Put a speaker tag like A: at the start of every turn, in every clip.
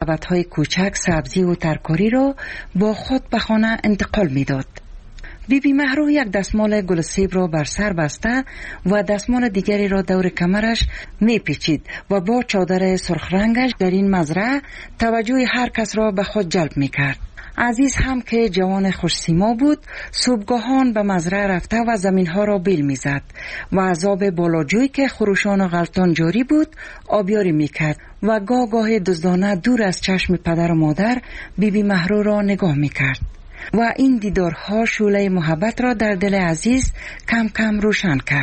A: سبدهای کوچک سبزی و ترکاری را با خود به خانه انتقال می داد. بیبی مهرو یک دستمال گل سیب را بر سر بسته و دستمال دیگری را دور کمرش می پیچید و با چادر سرخ رنگش در این مزرعه توجه هر کس را به خود جلب می کرد. عزیز هم که جوان خوش سیما بود، صبحگاهان به مزرعه رفته و زمینها را بیل می زد و از آب بالاجوی که خروشان و غلطان جاری بود آبیاری می کرد و گاه دزدانه دور از چشم پدر و مادر بیبی مهرو را نگاه می کرد و این دیدارها شعله محبت را در دل عزیز کم کم روشن کرد.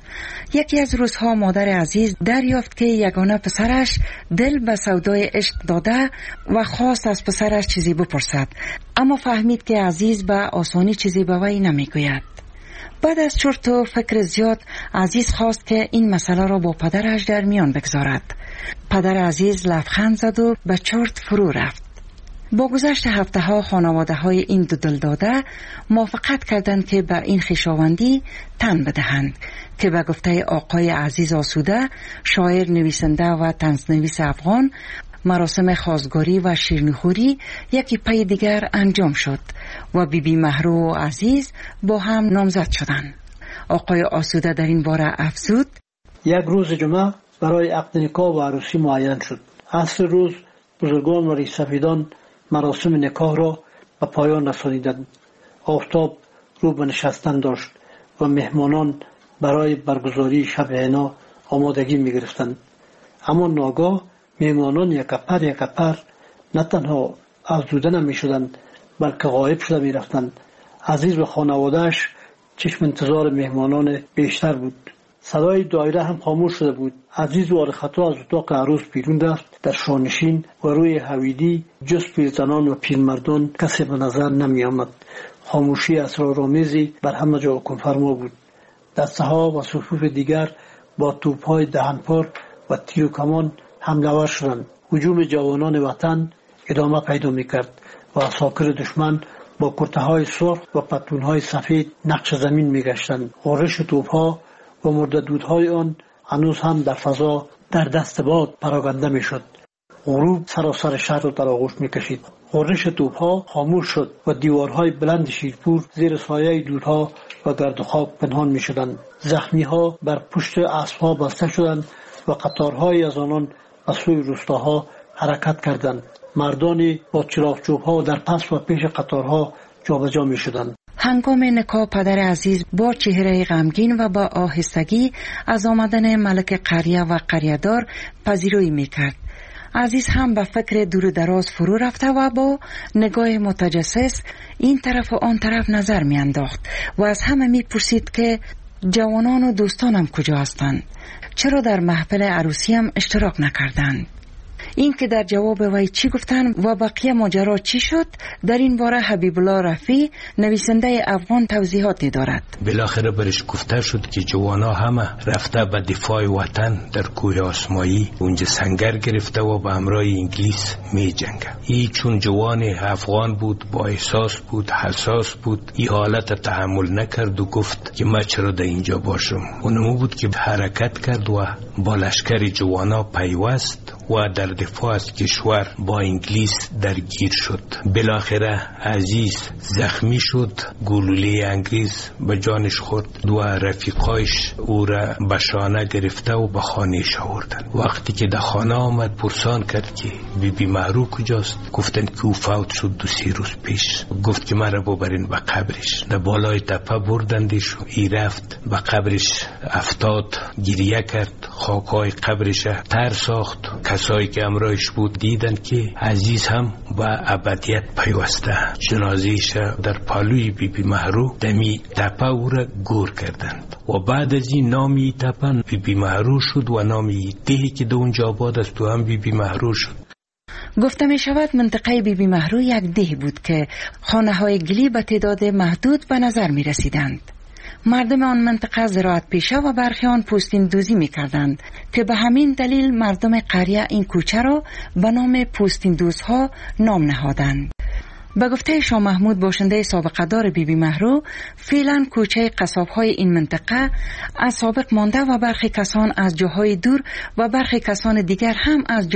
A: یکی از روزها مادر عزیز دریافت که یگانه پسرش دل به سودای عشق داده و خواست از پسرش چیزی بپرسد، اما فهمید که عزیز به آسانی چیزی به وی نمیگوید. بعد از چرت و فکر زیاد عزیز خواست که این مسئله را با پدرش در میان بگذارد. پدر عزیز لبخند زد و به چرت فرو رفت. با گذشت هفته ها خانواده های این دو دل داده موافقت کردند که به این خویشاوندی تن بدهند که به گفته آقای عزیز آسوده، شاعر، نویسنده و طنزنویس افغان، مراسم خواستگاری و شیرینیخوری یکی پی دیگر انجام شد و بیبی مهرو و عزیز با هم نامزد شدند. آقای آسوده در این باره افزود:
B: یک روز جمعه برای عقد نکاح و عروسی معین شد. عصر روز بزرگان و ریشسفیدان مراسم نکاح را به پایان رسانیدند. آفتاب رو به نشستن داشت و مهمانان برای برگزاری شب حنا آمادگی می گرفتند. اما ناگاه مهمانان یک پر نه تنها افزوده نمی شدند بلکه غایب شده می رفتند. عزیز و خانوادهش چشم انتظار مهمانان بیشتر بود. صدای دایره هم خاموش شده بود. عزیز وار خطا از اتاق عروس بیرون رفت. در شانشین و روی حویلی جز پیرزنان و پیرمردان کسی به نظر نمی آمد. خاموشی اسرارآمیزی بر همه جا حکم فرما بود. دسته ها و صفوف دیگر با توپ‌های دهنپار و تیر و کمان حمله ور شدند. هجوم جوانان وطن ادامه پیدا می‌کرد و عساکر دشمن با کرته‌های سرخ و پتلون‌های سفید نقش زمین می‌گشتند. غرش توپ‌ها و مرددودهای آن هنوز هم در فضا در دست باد پراکنده می‌شد. غروب سراسر شهر را در آغوش می‌کشید. غرش توپ‌ها خاموش شد و دیوارهای بلند شیرپور زیر سایه دودها و گرد و خاک پنهان می‌شدند. زخمی‌ها بر پشت اسب‌ها بسته شدند و قطارهایی از آنان به سوی روستاها حرکت کردند. مردانی با چراغچوب‌ها در پس و پیش قطارها جابجا می‌شدند.
A: هنگام نکاح پدر عزیز با چهره غمگین و با آهستگی از آمدن ملک قریه و قریه‌دار پذیرایی می‌کرد. عزیز هم به فکر دور دراز فرو رفته و با نگاه متجسس این طرف و آن طرف نظر می‌انداخت و از همه می‌پرسید که جوانان و دوستانم کجا هستند؟ چرا در محفل عروسی هم اشتراک نکردند؟ این که در جواب وی چی گفتن و بقیه ماجرا چی شد، در این باره حبیب الله رفیع نویسنده افغان توضیحاتی دارد.
C: بالاخره برش گفته شد که جوانا همه رفته به دفاع وطن در کوه آسمایی، اونجا سنگر گرفته و به همراه انگلیس می جنگه. ای چون جوان افغان بود، با احساس بود، حساس بود، ای حالت تحمل نکرد و گفت که من چرا در اینجا باشم. اونمو بود که حرکت کرد و با لشکر جوانا پیوست و در دفاع از کشور با انگلیس درگیر شد. بالاخره عزیز زخمی شد، گلوله انگلیس به جانش خورد و رفیقایش او را به شانه گرفته و به خانهش آوردن. وقتی که در خانه آمد پرسان کرد که بیبی مهرو کجاست؟ گفتن که او فوت شد 2-3 روز پیش. گفت که مرا ببرین به قبرش. در بالای تپه بردندش، ای رفت به قبرش، افتاد، گریه کرد، خاکای قبرش تر ساخت. کسایی که همراهش بود دیدن که عزیز هم به ابدیت پیوسته. جنازه‌اش در پالوی بیبی مهرو دمی تپه او را گور کردند و بعد از این نامی تپه بیبی مهرو شد و نامی دهی که در اونجا آباد است و هم بیبی مهرو شد.
A: گفته می شود منطقه بیبی مهرو یک ده بود که خانه های گلی به تعداد محدود به نظر می رسیدند. مردم آن منطقه زراعت پیشه و برخی آن پوستین دوزی می کردند که به همین دلیل مردم قریه این کوچه را به نام پوستین دوزها نام نهادند. به گفته شاه محمود باشنده سابقه دار بیبی مهرو، فعلا کوچه قصاب‌های این منطقه از سابق مانده و برخی کسان از جاهای دور و برخی کسان دیگر هم از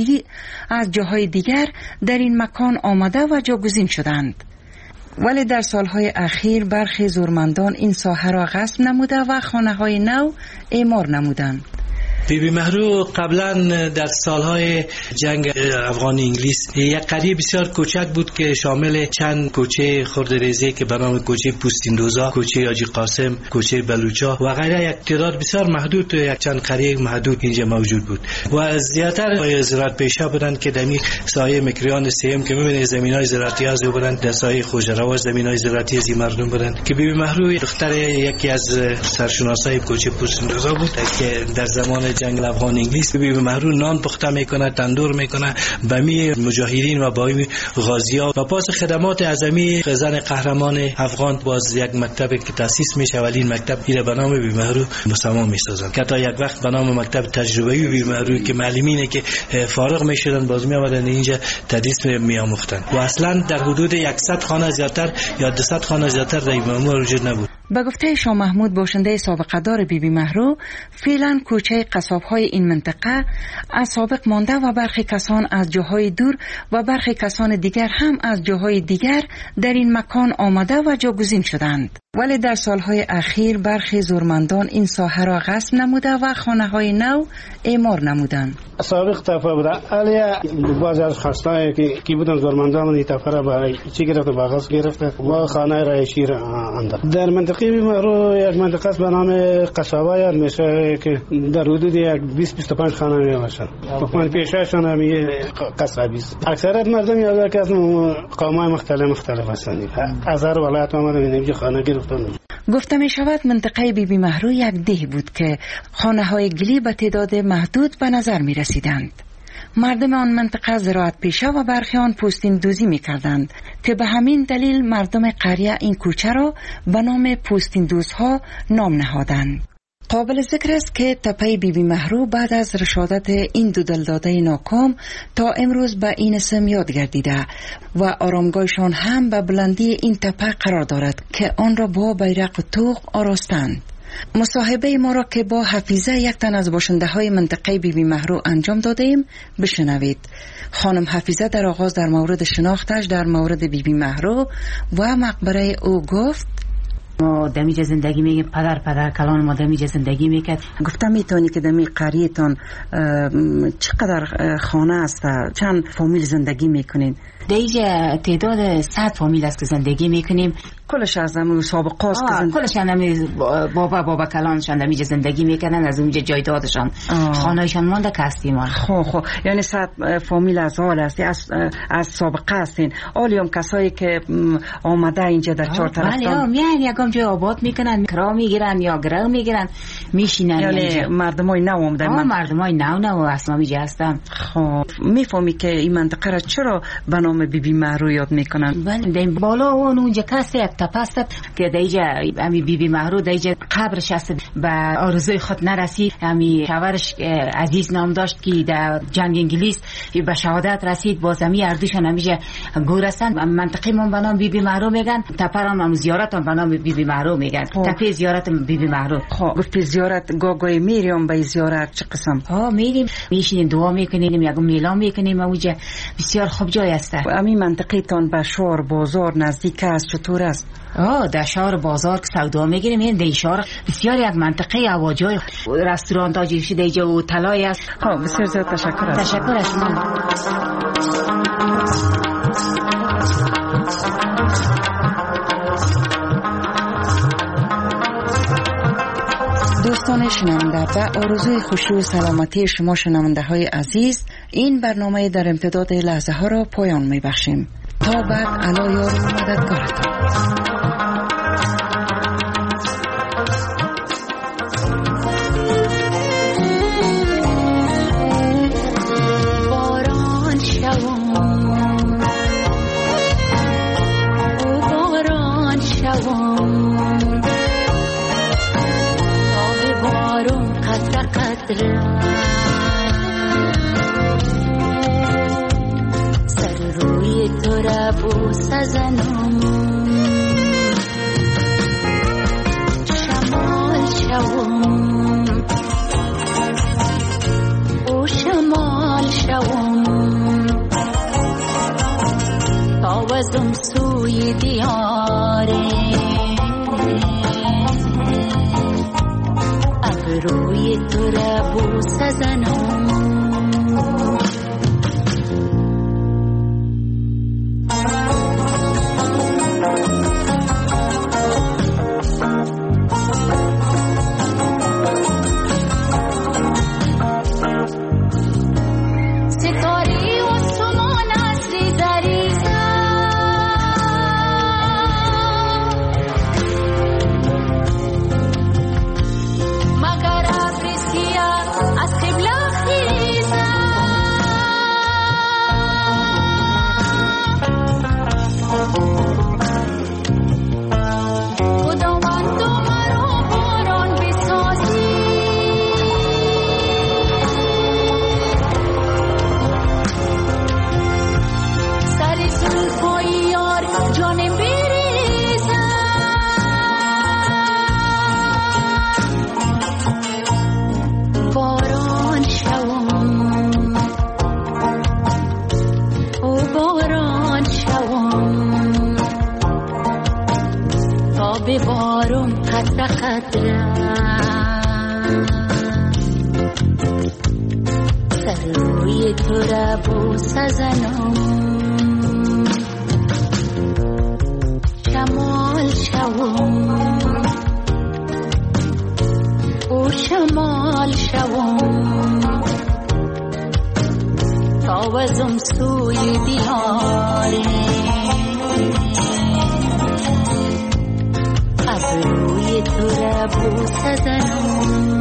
A: جاهای دیگر در این مکان آمده و جاگزین شدند. ولی در سالهای اخیر برخی زورمندان این ساحه را غصب نموده و خانه‌های نو اعمار نمودند.
D: بیبی مهرو قبلا در سالهای جنگ افغان انگلیس یک قریه بسیار کوچک بود که شامل چند کوچه خردریزی که به نام کوچه پوستیندوزا، کوچه حاجی قاسم، کوچه بلوچا و غیره، یک تعداد بسیار محدود و یک چند قریه محدود اینجا موجود بود و زیادتر زراعت پیشه بودند که در سایه مکریان سیم که می‌بینید زمینای زراعتی از بودند، در سایه خوجرواز زمینای زراعتی از مردم بودند که بیبی مهرو دختر یکی از سرشناسای کوچه پوستیندوزا بود که در زمان جنگ افغان انگلیس بیبی مهرو نان پخته میکنه، تندور میکنه به می مجاهدین و با غازی‌ها و پاس خدمات اعظمی زن قهرمان افغان باز یک مکتب که تاسیس میشه ولی این مکتب ایره به نام بیبی مهرو مسما میسازن که تا یک وقت به نام مکتب تجربه‌ای بیبی مهرو که معلمینه که فارغ میشدن باز می آمدن اینجا تدریس میآموختن و اصلا در حدود 100 خانه زیادتر یا 200 خانه زیادتر در بیبی مهرو وجود نبود.
A: به گفته شاه محمود باشنده سابقه دار بیبی مهرو، فعلا کوچه قصاب‌های این منطقه از سابق مانده و برخی کسان از جاهای دور و برخی کسان دیگر هم از جاهای دیگر در این مکان آمده و جاگزین شدند. ولی در سالهای اخیر برخی زورمندان این ساحه را غصب نموده و خانه‌های نو اعمار نمودند.
E: سابق طرفه بوده علیه بعضی از خواستایی که بودن زورمندان این طرفه را برای چی گرفته باغاز گرفته و خانه رایشی را انداخت. در منطقه بیبی مهرو یک منطقه است به نام قصابه یاد میشه که در حدود 20-25 خانه میباشند. حکومت پیشهشان هم قصابی است. اکثریت مردم یاد که از قوم‌های مختلف هستند. از هر ولایت آمدن اینجا خانه گرفتن.
A: گفته می شود منطقه بیبی مهرو یک ده بود که خانه‌های گلی به تعداد محدود به نظر می رسیدند. مردم آن منطقه زراعت پیشه و برخی آن پوستین دوزی می کردند که به همین دلیل مردم قریه این کوچه را به نام پوستین دوزها نام نهادند. قابل ذکر است که تپه بیبی مهرو بعد از رشادت این دو دلداده ناکام تا امروز به این اسم یاد گردیده و آرامگاهشان هم به بلندی این تپه قرار دارد که آن را با بیرق و طوق آراستند. مصاحبه ما را که با حفیظه یک تن از باشنده های منطقه بیبی مهرو انجام دادیم بشنوید. خانم حفیظه در آغاز در مورد شناختش در مورد بیبی مهرو و مقبره او گفت:
F: ما دمیج زندگی میگیم، پدر کلان ما دمیج زندگی میکرد.
A: گفتم میتونی که دمی قریتان چقدر خانه است، چند فامیل زندگی میکنین؟
F: دیگه تعداد 100 فامیل است که زندگی میکنیم.
A: کلش از همون سابقه است که
F: کلش همین بابا کلانشان دمیج زندگی میکردن، از اونجا جایدادشان خانه‌شان مانده که هستیم.
A: خب یعنی 100 فامیل از حال است، از سابقه هستین. آلیام کسایی که آمده اینجا در چهار طرفتان
F: میان یکم جای آباد میکنن، کرا میگیرن یا گرو میگیرن میشینن.
A: یعنی مردمای نو آمده؟
F: مردمای نو اصلا اینجا هستن.
A: خب میفهمی که این منطقه را چرا به نام بیبی مهرو یاد میکنن؟
F: بله بالا اونجا کسی یک تپه است که دیگه امی بیبی مهرو دیگه قبرش است به آرزوی خود نرسید. امی شوهرش عزیز نام داشت که در جنگ انگلیس به شهادت رسید، باز امی اردوشان همیشه گورستن. منطقه من به نام بیبی مهرو میگن، تپه هم زیارت هم به نام بیبی مهرو میگن. تپه زیارت بیبی مهرو.
A: خب گفتی زیارت گاگای میریم به زیارت چه قسم؟
F: میریم میشینیم دعا میکنیم، یک میلان میکنیم. اونجا بسیار خوب جای است.
A: همین منطقه تان به شهر بازار نزدیک است، چطور است؟
F: در شهر بازار که سودا میگیریم. این در شهر بسیار یک منطقه هواجوی رستوران تاجی شده اینجا و طلای است.
A: خب بسیار زیاد تشکر.
F: تشکر از شما.
A: دوستان شنونده، به آرزوی خوشی و سلامتی شما شنونده های عزیز این برنامه در امتداد لحظه ها را پایان می بخشیم. تا بعد علی یار و مددگارتان.
G: باران شوم باران شوم آب بارون قطره سر روی تو را بوسه زنم شمال شوم او شمال شوم تاوزم سوی دیاره ابروی تو را بوسه زنم ببارم قطره قطره سر روی تو را بوسه زنم شمال شوم او شمال شوم تاوزم سوی دیاره ابروی تو را بوسه زنم